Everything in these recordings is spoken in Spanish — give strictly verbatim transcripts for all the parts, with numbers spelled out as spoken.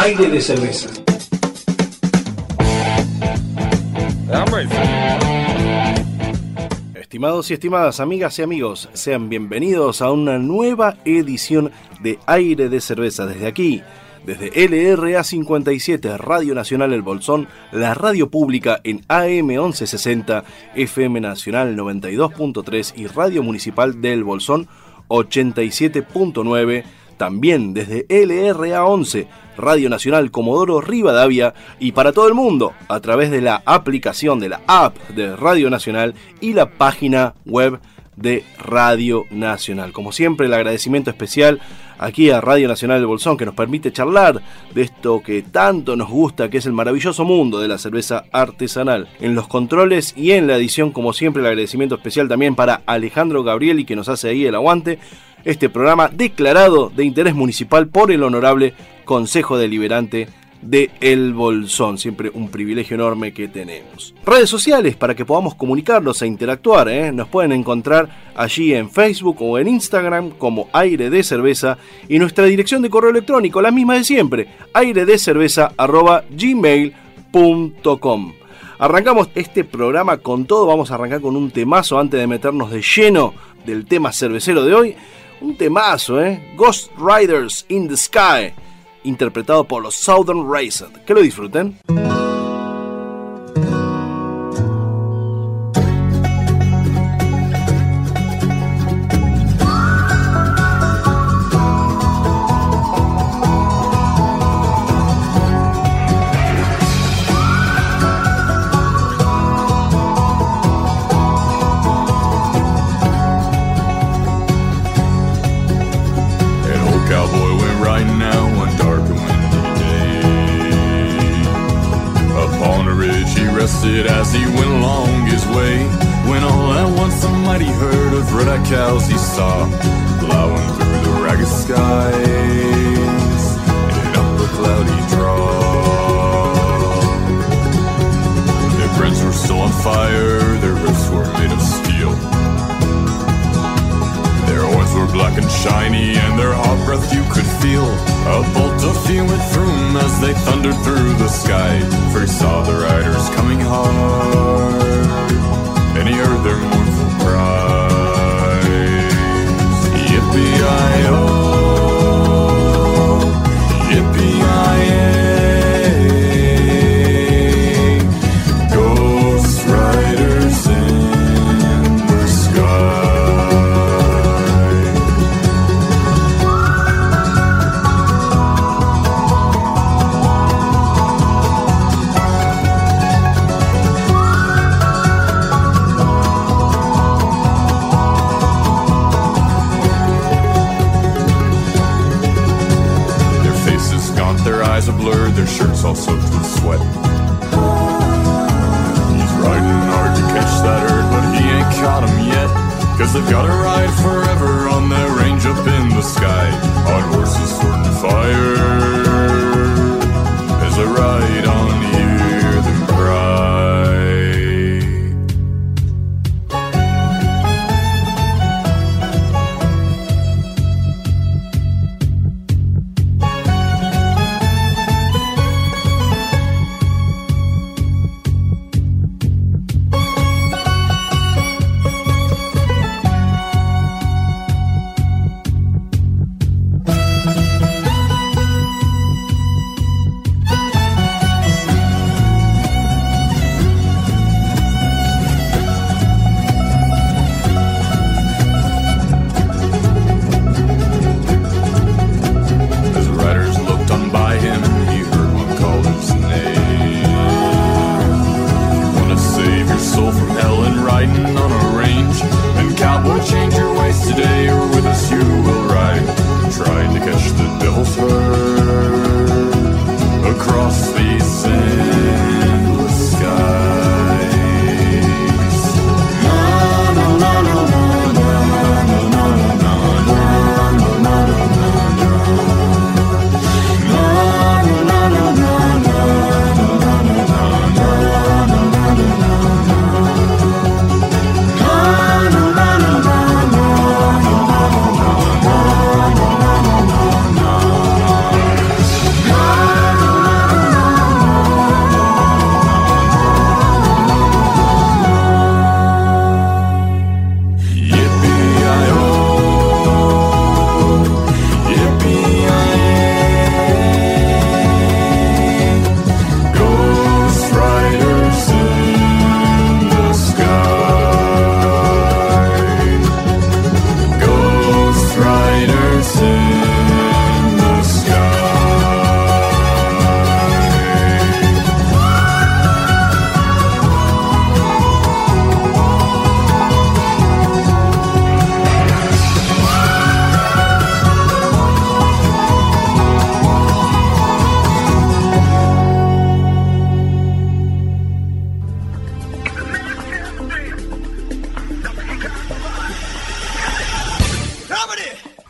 Aire de cerveza. Estimados y estimadas amigas y amigos, sean bienvenidos a una nueva edición de Aire de Cerveza. Desde aquí, desde L R A cincuenta y siete, Radio Nacional El Bolsón, la radio pública en A M once sesenta, F M Nacional noventa y dos punto tres y Radio Municipal del Bolsón ochenta y siete punto nueve. También desde L R A once, Radio Nacional Comodoro Rivadavia, y para todo el mundo a través de la aplicación de la app de Radio Nacional y la página web de Radio Nacional. Como siempre, el agradecimiento especial aquí a Radio Nacional del Bolsón, que nos permite charlar de esto que tanto nos gusta, que es el maravilloso mundo de la cerveza artesanal. En los controles y en la edición, como siempre, el agradecimiento especial también para Alejandro Gabrieli, que nos hace ahí el aguante. Este programa declarado de interés municipal por el Honorable Consejo Deliberante de El Bolsón. Siempre un privilegio enorme que tenemos. Redes sociales para que podamos comunicarnos e interactuar, ¿eh? Nos pueden encontrar allí en Facebook o en Instagram como Aire de Cerveza, y nuestra dirección de correo electrónico, la misma de siempre, airedecerveza arroba gmail punto com. Arrancamos este programa con todo. Vamos a arrancar con un temazo antes de meternos de lleno del tema cervecero de hoy. Un temazo, ¿eh? Ghost Riders in the Sky, interpretado por los Southern Raised. Que lo disfruten. As he went along his way, when all at once a mighty herd of red-eyed cows he saw, plowing through the ragged skies and up a cloudy draw. Their prints were still on fire, their roofs were made of steel, their horns were black and shiny, and their hot breath you could feel. A bolt of fear went through them as they thundered through the sky, for he saw the riders coming hard, and he heard their mournful cries. Yippee-i-oh, yippee-i-ay, ghost riders in the sky. Eyes are blurred, their shirts all soaked with sweat. He's riding hard to catch that herd, but he ain't caught him yet, 'cause they've got to ride forever on that range up in the sky, on horses swording fire, as they ride on, hear them cry.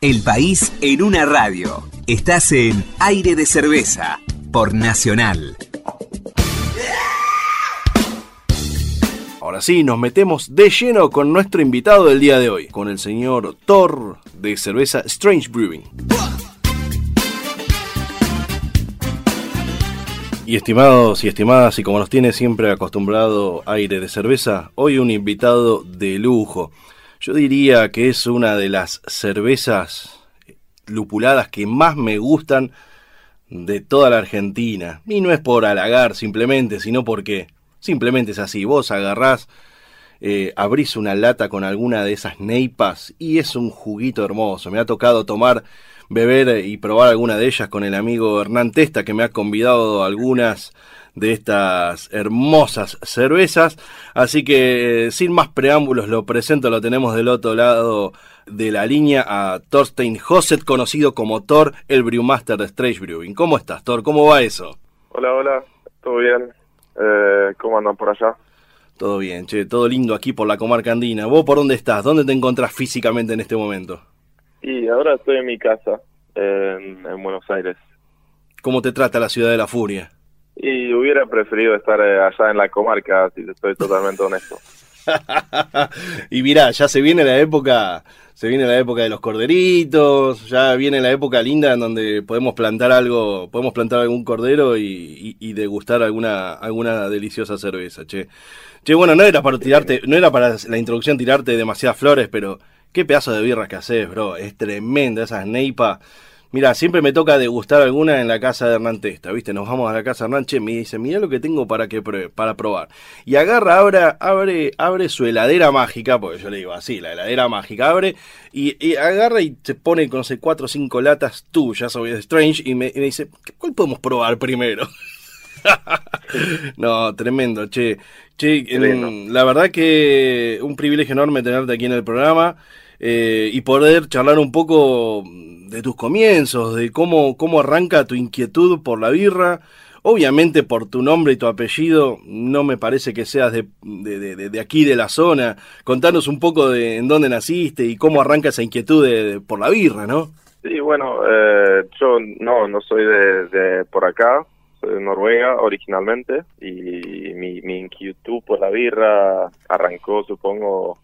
El país en una radio. Estás en Aire de Cerveza por Nacional. Ahora sí, nos metemos de lleno con nuestro invitado del día de hoy, con el señor Thor de cerveza Strange Brewing. Y estimados y estimadas, y como nos tiene siempre acostumbrado Aire de Cerveza, hoy un invitado de lujo. Yo diría que es una de las cervezas lupuladas que más me gustan de toda la Argentina. Y no es por halagar simplemente, sino porque simplemente es así. Vos agarrás, eh, abrís una lata con alguna de esas neipas y es un juguito hermoso. Me ha tocado tomar, beber y probar alguna de ellas con el amigo Hernán Testa, que me ha convidado a algunas de estas hermosas cervezas. Así que sin más preámbulos lo presento, lo tenemos del otro lado de la línea a Thorstein Hosset, conocido como Thor, el Brewmaster de Strange Brewing. ¿Cómo estás, Thor? ¿Cómo va eso? Hola, hola, ¿todo bien? Eh, ¿Cómo andan por allá? Todo bien, che, todo lindo aquí por la comarca andina. ¿Vos por dónde estás? ¿Dónde te encontrás físicamente en este momento? Y ahora estoy en mi casa, en, en Buenos Aires. ¿Cómo te trata la ciudad de la furia? Y hubiera preferido estar eh, allá en la comarca, si te estoy totalmente honesto. Y mirá, ya se viene la época, se viene la época de los corderitos, ya viene la época linda en donde podemos plantar algo, podemos plantar algún cordero y, y, y degustar alguna, alguna deliciosa cerveza, che. Che, bueno, no era para tirarte, no era para la introducción tirarte demasiadas flores, pero qué pedazo de birras que haces, bro, es tremenda esas neipas. Mira, siempre me toca degustar alguna en la casa de Hernán Testa, ¿viste? Nos vamos a la casa de Hernán, che, me dice, mirá lo que tengo para que pruebe, para probar. Y agarra, abre, abre, abre su heladera mágica, porque yo le digo así, la heladera mágica, abre, y, y agarra y se pone, no sé, cuatro o cinco latas tuyas, obvio, de Strange, y me, y me dice, ¿cuál podemos probar primero? No, tremendo, che. Che, en, la verdad que un privilegio enorme tenerte aquí en el programa. Eh, y poder charlar un poco de tus comienzos, de cómo, cómo arranca tu inquietud por la birra. Obviamente por tu nombre y tu apellido, no me parece que seas de, de, de, de aquí, de la zona. Contanos un poco de en dónde naciste y cómo arranca esa inquietud de, de, por la birra, ¿no? Sí, bueno, eh, yo no, no soy de, de por acá, soy de Noruega originalmente, y mi, mi inquietud por la birra arrancó, supongo,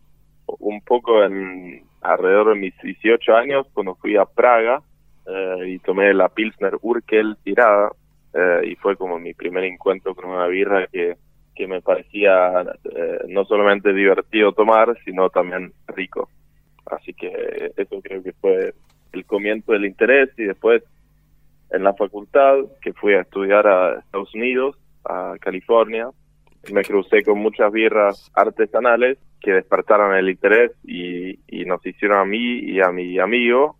un poco en alrededor de mis dieciocho años, cuando fui a Praga eh, y tomé la Pilsner Urquell tirada, eh, y fue como mi primer encuentro con una birra que, que me parecía eh, no solamente divertido tomar, sino también rico. Así que eso creo que fue el comienzo del interés, y después en la facultad, que fui a estudiar a Estados Unidos, a California, me crucé con muchas birras artesanales que despertaron el interés y, y nos hicieron a mí y a mi amigo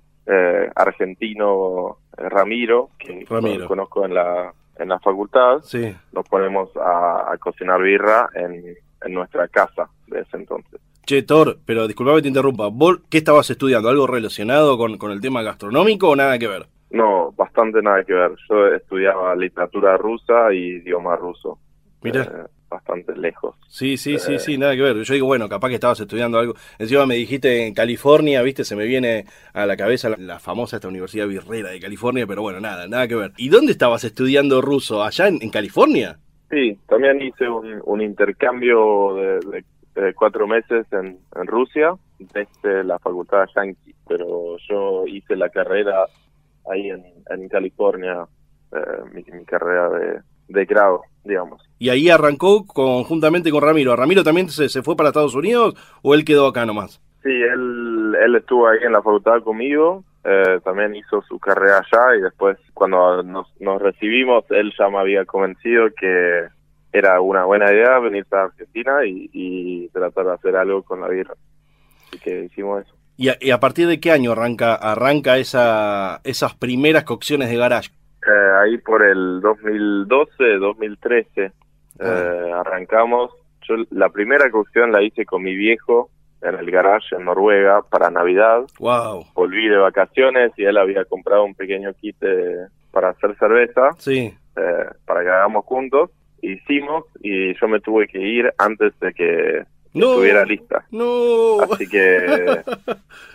eh, argentino eh, Ramiro, que Ramiro. Lo conozco en la en la facultad. Sí. Nos ponemos a, a cocinar birra en, en nuestra casa de ese entonces. Che, Thor, pero disculpame que te interrumpa, ¿vos qué estabas estudiando? ¿Algo relacionado con, con el tema gastronómico o nada que ver? No, bastante nada que ver. Yo estudiaba literatura rusa y idioma ruso. Mira. Eh, bastante lejos. Sí, sí, eh, sí, sí, nada que ver. Yo digo, bueno, capaz que estabas estudiando algo. Encima me dijiste en California, viste, se me viene a la cabeza la, la famosa esta universidad birrera de California, pero bueno, nada, nada que ver. ¿Y dónde estabas estudiando ruso? ¿Allá en, en California? Sí, también hice un, un intercambio de, de, de cuatro meses en, en Rusia, desde la facultad Yankee, pero yo hice la carrera ahí en, en California, eh, mi, mi carrera de, de grado, digamos. Y ahí arrancó conjuntamente con Ramiro. ¿Ramiro también se, se fue para Estados Unidos o él quedó acá nomás? Sí, él, él estuvo ahí en la facultad conmigo, eh, también hizo su carrera allá, y después cuando nos, nos recibimos, él ya me había convencido que era una buena idea venirse a Argentina y, y tratar de hacer algo con la birra. Así que hicimos eso. ¿Y a, y a partir de qué año arranca arranca esa esas primeras cocciones de garage? Eh, ahí por el dos mil doce, dos mil trece ah. eh, arrancamos. Yo la primera cocción la hice con mi viejo en el garage en Noruega para Navidad. Wow. Volví de vacaciones y él había comprado un pequeño kit de, para hacer cerveza. Sí. Eh, para que hagamos juntos. Hicimos y yo me tuve que ir antes de que no, estuviera lista. No. Así que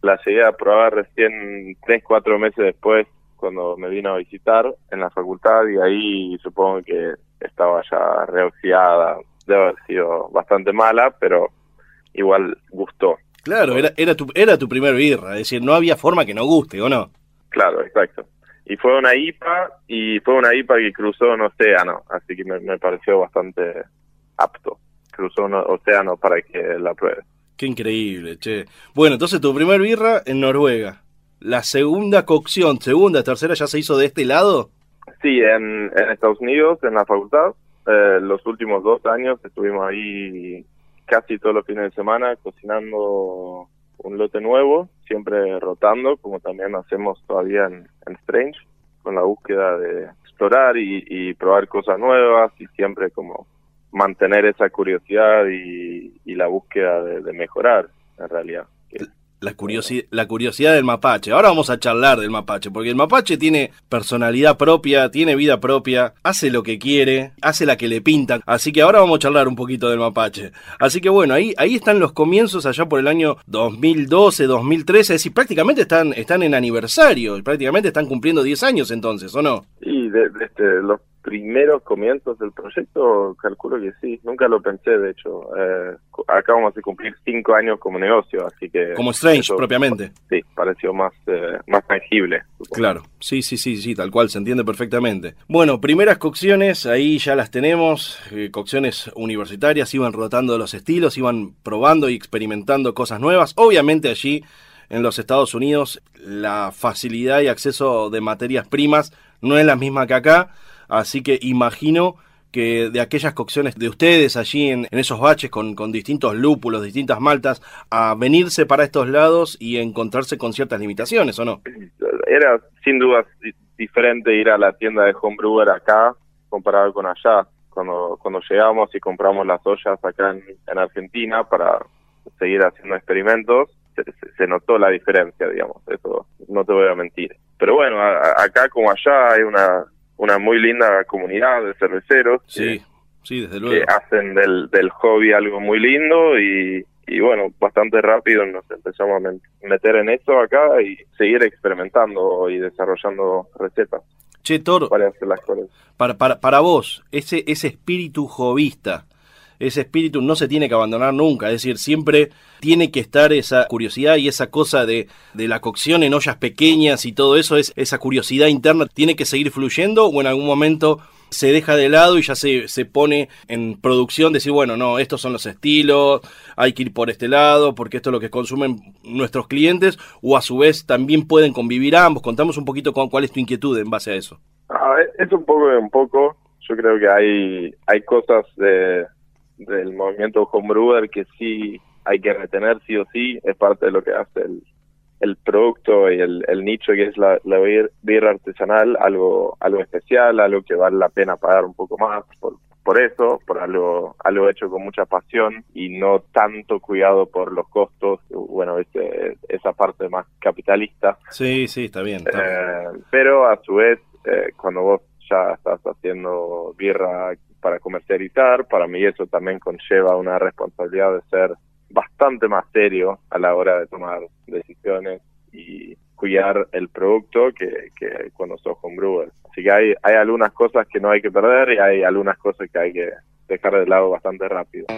la llegué a probar recién tres, cuatro meses después, cuando me vino a visitar en la facultad, y ahí supongo que estaba ya reoxidada. Debe haber sido bastante mala, pero igual gustó. Claro, era, era, tu, era tu primer birra, es decir, no había forma que no guste, ¿o no? Claro, exacto. Y fue una I P A, y fue una I P A que cruzó un océano, así que me, me pareció bastante apto. Cruzó un océano para que la pruebe. Qué increíble, che. Bueno, entonces tu primer birra en Noruega. ¿La segunda cocción, segunda, tercera, ya se hizo de este lado? Sí, en, en Estados Unidos, en la facultad. Eh, los últimos dos años estuvimos ahí casi todos los fines de semana cocinando un lote nuevo, siempre rotando, como también hacemos todavía en, en Strange, con la búsqueda de explorar y, y probar cosas nuevas, y siempre como mantener esa curiosidad y, y la búsqueda de, de mejorar, en realidad. La, curiosi- la curiosidad del mapache. Ahora vamos a charlar del mapache, porque el mapache tiene personalidad propia, tiene vida propia, hace lo que quiere, hace la que le pintan. Así que ahora vamos a charlar un poquito del mapache. Así que bueno, ahí ahí están los comienzos allá por el año dos mil doce, dos mil trece. Es decir, prácticamente están están en aniversario, prácticamente están cumpliendo diez años entonces, ¿o no? Sí, desde de, de los primeros comienzos del proyecto, calculo que sí. Nunca lo pensé, de hecho. Eh, acabamos de cumplir cinco años como negocio, así que... Como Strange, eso, propiamente. Sí, pareció más, eh, más tangible. Supongo. Claro, sí, sí, sí, sí, tal cual, se entiende perfectamente. Bueno, primeras cocciones, ahí ya las tenemos, eh, cocciones universitarias, iban rotando los estilos, iban probando y experimentando cosas nuevas. Obviamente allí, en los Estados Unidos, la facilidad y acceso de materias primas no es la misma que acá. Así que imagino que de aquellas cocciones de ustedes allí en, en esos baches con, con distintos lúpulos, distintas maltas, a venirse para estos lados y encontrarse con ciertas limitaciones, ¿o no? Era sin duda diferente ir a la tienda de homebrewer acá comparado con allá. Cuando cuando llegamos y compramos las ollas acá en, en Argentina para seguir haciendo experimentos, se, se notó la diferencia, digamos, eso no te voy a mentir. Pero bueno, a, a, acá como allá hay una... una muy linda comunidad de cerveceros sí, que, sí, desde luego. que hacen del, del hobby algo muy lindo y, y bueno, bastante rápido nos empezamos a meter en eso acá y seguir experimentando y desarrollando recetas. Che, Thor, para hacer las cosas. Para, para, para vos, ese, ese espíritu hobbyista, ese espíritu no se tiene que abandonar nunca, es decir, siempre tiene que estar esa curiosidad y esa cosa de, de la cocción en ollas pequeñas y todo eso, es esa curiosidad interna, tiene que seguir fluyendo, o en algún momento se deja de lado y ya se, se pone en producción, decir, bueno, no, estos son los estilos, hay que ir por este lado, porque esto es lo que consumen nuestros clientes, o a su vez también pueden convivir ambos. Contamos un poquito con, cuál es tu inquietud en base a eso. Ah, es un poco de un poco, yo creo que hay, hay cosas de... del movimiento homebrewer que sí hay que retener sí o sí, es parte de lo que hace el, el producto y el, el nicho que es la, la birra artesanal, algo algo especial, algo que vale la pena pagar un poco más por, por eso, por algo algo hecho con mucha pasión y no tanto cuidado por los costos, bueno, ese, esa parte más capitalista. Sí, sí, está bien. Está eh, bien. Pero a su vez, eh, cuando vos ya estás haciendo birra para comercializar, para mí eso también conlleva una responsabilidad de ser bastante más serio a la hora de tomar decisiones y cuidar el producto que, que cuando sos homebrewer. Así que hay, hay algunas cosas que no hay que perder y hay algunas cosas que hay que dejar de lado bastante rápido.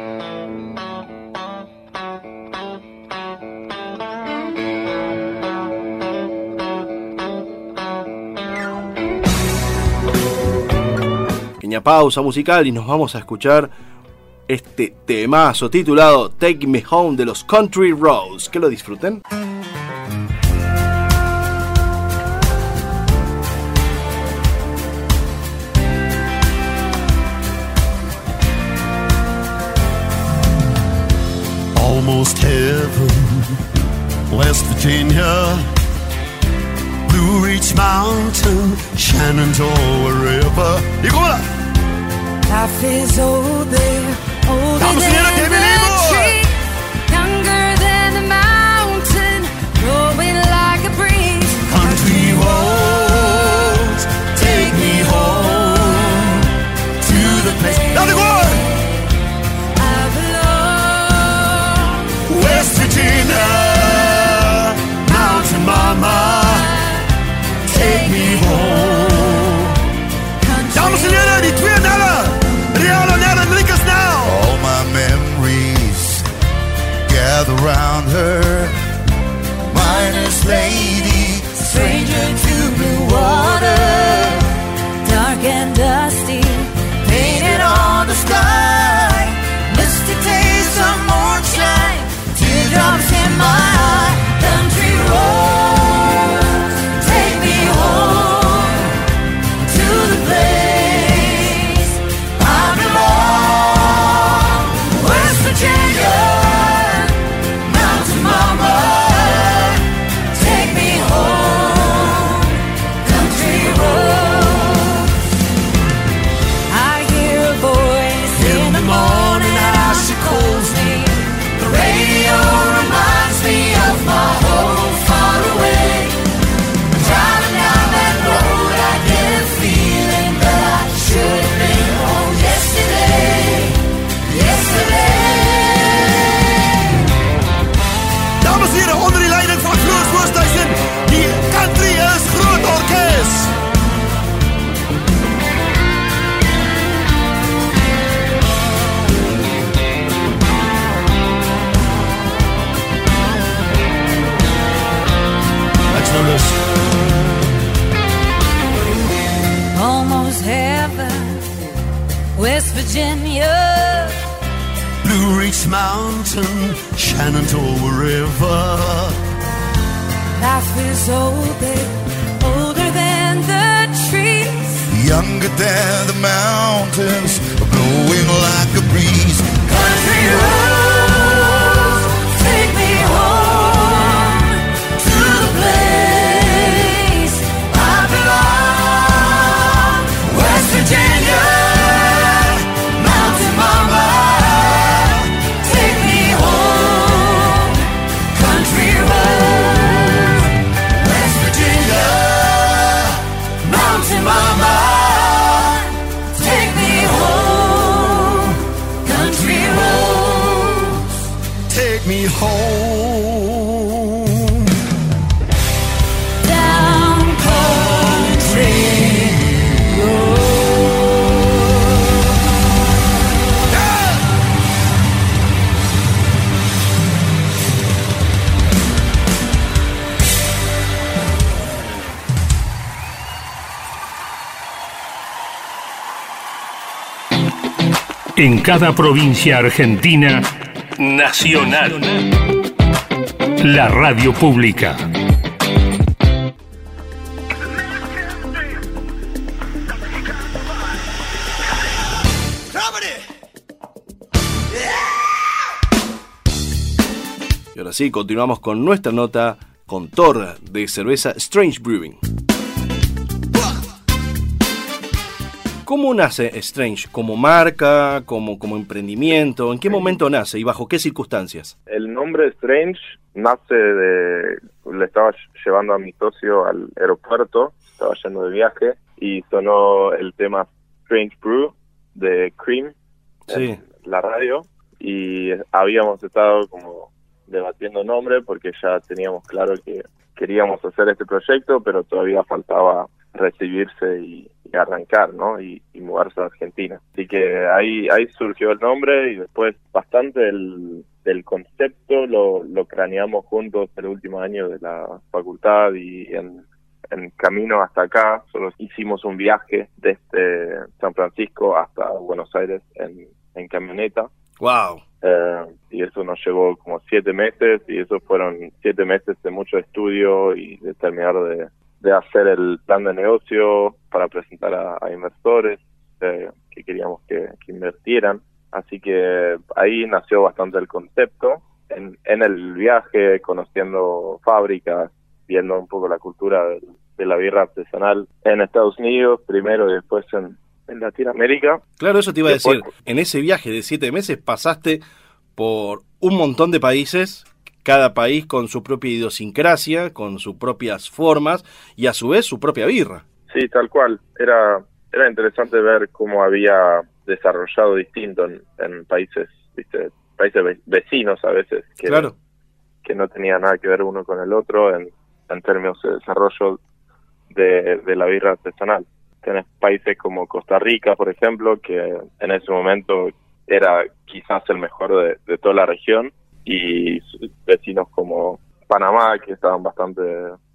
Pequeña pausa musical y nos vamos a escuchar este temazo titulado Take Me Home de los Country Roads. Que lo disfruten. Almost heaven, West Virginia, Blue Ridge Mountain, Shenandoah River. ¿Y cómo la? Life is old there, older Vamos, than señora, que the venimos. tree, younger than the mountain, growing like a breeze. Country roads, take me home to the place. Now the word. I belong. West Virginia, stranger to blue water, dark and dusty, painted on the sky, misty taste of moonshine, teardrops in my eye, country roads, take me home to the place I belong, West Virginia, Mountain Mama, take me home, country roads. I hear a voice in the morning as she calls me. The radio reminds me of my home far away. Driving down that road, I get a feeling that I should have been home yesterday. Yesterday. Dames en heren, onder die leiding van Floris Oosthuizen, die country is groot orkest. Next numbers. Almost heaven, West Virginia. Blue Ridge Mountain, Shenandoah River. Life is older, older than the trees. Younger than the mountains, blowing like a breeze. Country roads, take me home to the place I belong. West Virginia, Mountain Mama, take me home. Country roads, West Virginia, Mountain Mama, take me home. Country roads. Take me home. Down country En cada provincia argentina, Nacional, la radio pública. Y ahora sí, continuamos con nuestra nota con Thor de cerveza Strange Brewing. ¿Cómo nace Strange? ¿Como marca? ¿Como, como emprendimiento? ¿En qué momento nace y bajo qué circunstancias? El nombre Strange nace de... Le estaba llevando a mi socio al aeropuerto, estaba yendo de viaje, y sonó el tema Strange Brew de Cream Sí. en la radio, y habíamos estado como debatiendo nombre porque ya teníamos claro que queríamos hacer este proyecto, pero todavía faltaba recibirse y, y arrancar, ¿no? Y, y mudarse a Argentina. Así que ahí ahí surgió el nombre, y después bastante del, del concepto lo, lo craneamos juntos el último año de la facultad, y en, en camino hasta acá solo hicimos un viaje desde San Francisco hasta Buenos Aires en, en camioneta. ¡Wow! Eh, y eso nos llevó como siete meses, y esos fueron siete meses de mucho estudio y de terminar de, de hacer el plan de negocio para presentar a, a inversores eh, que queríamos que, que invirtieran. Así que ahí nació bastante el concepto. En, en el viaje, conociendo fábricas, viendo un poco la cultura de, de la birra artesanal en Estados Unidos primero y después en en Latinoamérica. Claro, eso te iba a Después, decir. En ese viaje de siete meses pasaste por un montón de países, cada país con su propia idiosincrasia, con sus propias formas y a su vez su propia birra. Sí, tal cual. Era era interesante ver cómo había desarrollado distinto en, en países, viste, países ve- vecinos a veces, que, Claro. que no tenían nada que ver uno con el otro en, en términos de desarrollo de, de la birra artesanal. Tenés países como Costa Rica, por ejemplo, que en ese momento era quizás el mejor de, de toda la región, y vecinos como Panamá, que estaban bastante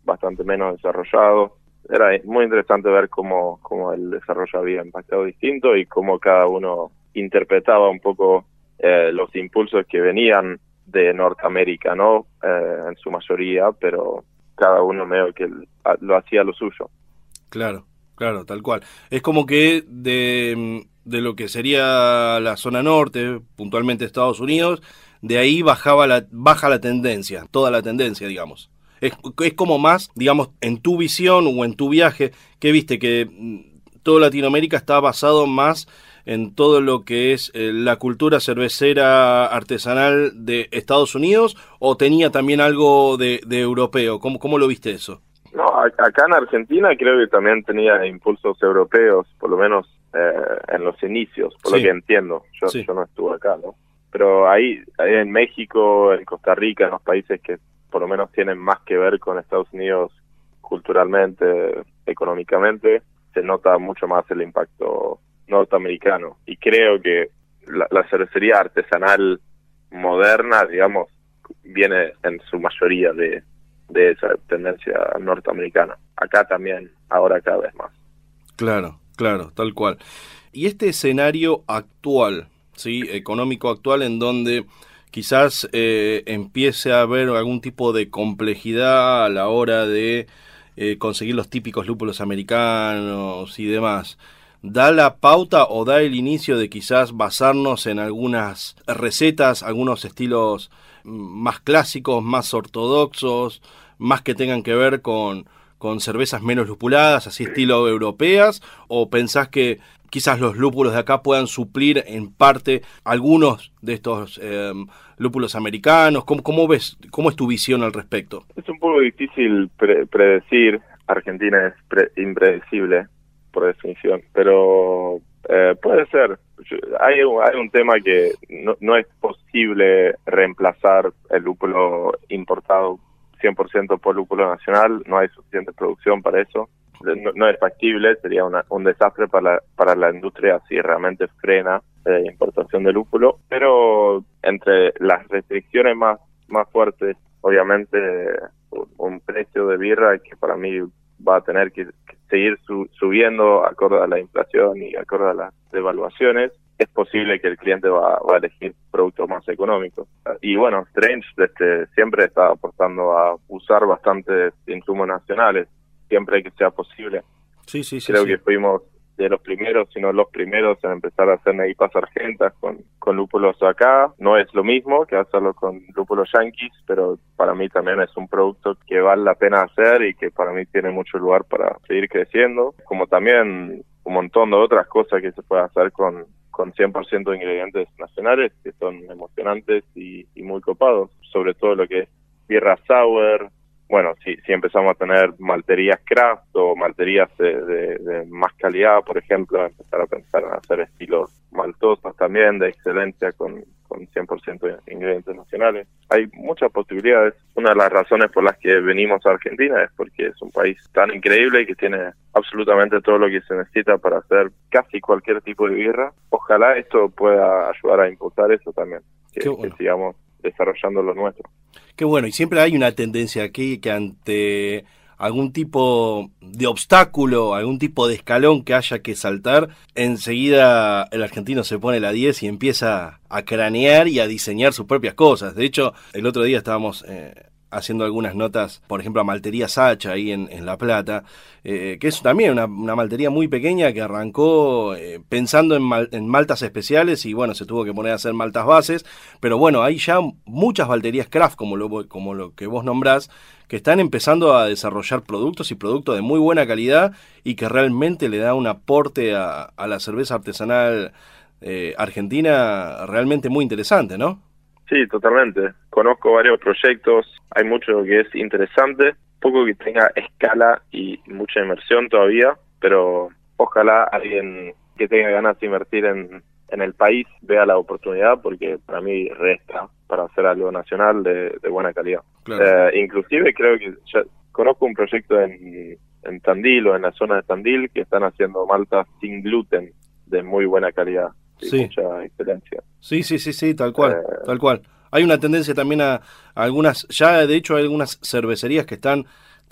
bastante menos desarrollado. Era muy interesante ver cómo, cómo el desarrollo había impactado distinto y cómo cada uno interpretaba un poco eh, los impulsos que venían de Norteamérica, ¿no? Eh, en su mayoría, pero cada uno medio que lo hacía lo suyo. Claro, claro, tal cual. Es como que de, de lo que sería la zona norte, puntualmente Estados Unidos, de ahí bajaba la, baja la tendencia, toda la tendencia, digamos. Es, es como más, digamos, en tu visión o en tu viaje, que viste que toda Latinoamérica está basado más en todo lo que es eh, la cultura cervecera artesanal de Estados Unidos, o tenía también algo de, de europeo. ¿Cómo, cómo lo viste eso? No, acá en Argentina creo que también tenía impulsos europeos, por lo menos eh, en los inicios, por sí. lo que entiendo. Yo, sí. yo no estuve acá, ¿no? Pero ahí, ahí en México, en Costa Rica, en los países que por lo menos tienen más que ver con Estados Unidos culturalmente, económicamente, se nota mucho más el impacto norteamericano. Y creo que la, la cervecería artesanal moderna, digamos, viene en su mayoría de, de esa tendencia norteamericana. Acá también, ahora cada vez más. Claro, claro, tal cual. Y este escenario actual, ¿sí? Económico actual, en donde quizás eh, empiece a haber algún tipo de complejidad a la hora de eh, conseguir los típicos lúpulos americanos y demás, ¿da la pauta o da el inicio de quizás basarnos en algunas recetas, algunos estilos más clásicos, más ortodoxos, más que tengan que ver con, con cervezas menos lupuladas, así estilo europeas? ¿O pensás que quizás los lúpulos de acá puedan suplir en parte algunos de estos eh, lúpulos americanos? ¿Cómo, cómo ves, cómo es tu visión al respecto? Es un poco difícil pre- predecir. Argentina es pre- impredecible, por definición, pero eh, puede ser. Hay un, hay un tema que no, no es posible reemplazar el lúpulo importado cien por ciento por lúpulo nacional, no hay suficiente producción para eso. No, no es factible, sería una, un desastre para la, para la industria si realmente frena la eh, importación de lúpulo, pero entre las restricciones más, más fuertes, obviamente un, un precio de birra que para mí va a tener que, que seguir su, subiendo acorde a la inflación y acorde a las devaluaciones. Es posible que el cliente va, va a elegir productos más económicos. Y bueno, Strange este, siempre está apostando a usar bastantes insumos nacionales, siempre que sea posible. Sí, sí, sí. Creo sí. que fuimos de los primeros, si no los primeros, en empezar a hacer neipas argentas con, con lúpulos acá. No es lo mismo que hacerlo con lúpulos yanquis, pero para mí también es un producto que vale la pena hacer y que para mí tiene mucho lugar para seguir creciendo. Como también un montón de otras cosas que se puede hacer con, con cien por ciento de ingredientes nacionales, que son emocionantes y, y muy copados. Sobre todo lo que es birra sour. Bueno, si, si empezamos a tener malterías craft o malterías de, de, de más calidad, por ejemplo, empezar a pensar en hacer estilos maltosos también de excelencia con, con cien por ciento de ingredientes nacionales. Hay muchas posibilidades. Una de las razones por las que venimos a Argentina es porque es un país tan increíble y que tiene absolutamente todo lo que se necesita para hacer casi cualquier tipo de birra. Ojalá esto pueda ayudar a impulsar eso también, que, bueno. que sigamos desarrollando lo nuestro. Qué bueno, y siempre hay una tendencia aquí que ante algún tipo de obstáculo, algún tipo de escalón que haya que saltar, enseguida el argentino se pone la diez y empieza a cranear y a diseñar sus propias cosas. De hecho, el otro día estábamos eh, haciendo algunas notas, por ejemplo, a Maltería Sacha, ahí en, en La Plata, eh, que es también una, una maltería muy pequeña que arrancó eh, pensando en, mal, en maltas especiales y bueno, se tuvo que poner a hacer maltas bases, pero bueno, hay ya muchas malterías craft, como lo, como lo que vos nombrás, que están empezando a desarrollar productos y productos de muy buena calidad y que realmente le da un aporte a, a la cerveza artesanal eh, argentina realmente muy interesante, ¿no? Sí, totalmente. Conozco varios proyectos, hay mucho que es interesante, poco que tenga escala y mucha inversión todavía, pero ojalá alguien que tenga ganas de invertir en, en el país vea la oportunidad, porque para mí resta para hacer algo nacional de, de buena calidad. Claro. Eh, inclusive creo que ya conozco un proyecto en, en Tandil o en la zona de Tandil que están haciendo maltas sin gluten de muy buena calidad. Sí. Mucha excelencia. Sí, sí, sí, sí, tal cual, eh, tal cual. Hay una tendencia también a, a algunas, ya de hecho hay algunas cervecerías que están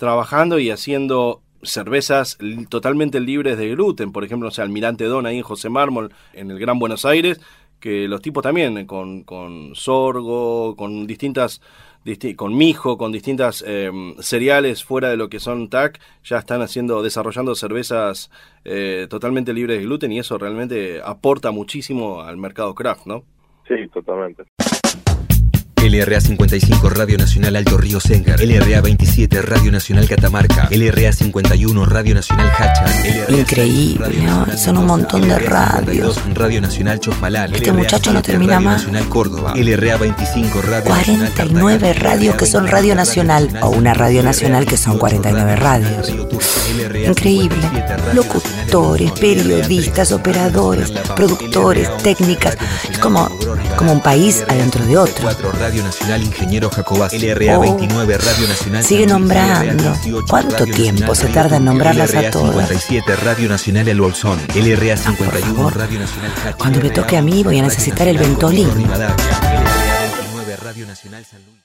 trabajando y haciendo cervezas totalmente libres de gluten, por ejemplo, o sea, Almirante Don ahí en José Mármol, en el Gran Buenos Aires, que los tipos también con, con sorgo, con distintas, disti- con mijo, con distintas eh, cereales fuera de lo que son T A C, ya están haciendo, desarrollando cervezas eh, totalmente libres de gluten, y eso realmente aporta muchísimo al mercado craft, ¿no? Sí, totalmente. L R A cincuenta y cinco Radio Nacional Alto Río Sengar, L R A veintisiete Radio Nacional Catamarca, L R A cincuenta y uno Radio Nacional Hacha, L R A increíble, ¿no? Son un montón de radios. Radio Nacional Chosmalal, Este muchacho no termina Radio más. Nacional Córdoba, L R A veinticinco Radio cuarenta y nueve radios que son Radio Nacional, o una Radio Nacional que son cuarenta y nueve radios. Increíble. Locutores, periodistas, operadores, productores, técnicas. Es como, como un país adentro de otro. Radio Nacional Ingeniero Jacobás, L R A veintinueve Radio Nacional. Sigue nombrando. ¿Cuánto tiempo se tarda en nombrarlas a todas? cincuenta y siete Radio Nacional El Bolsón, L R A cincuenta y uno Radio Nacional Hacha. Cuando me toque a mí voy a necesitar el Ventolin. Rivadavia, L R A veintinueve Radio Nacional San Luis.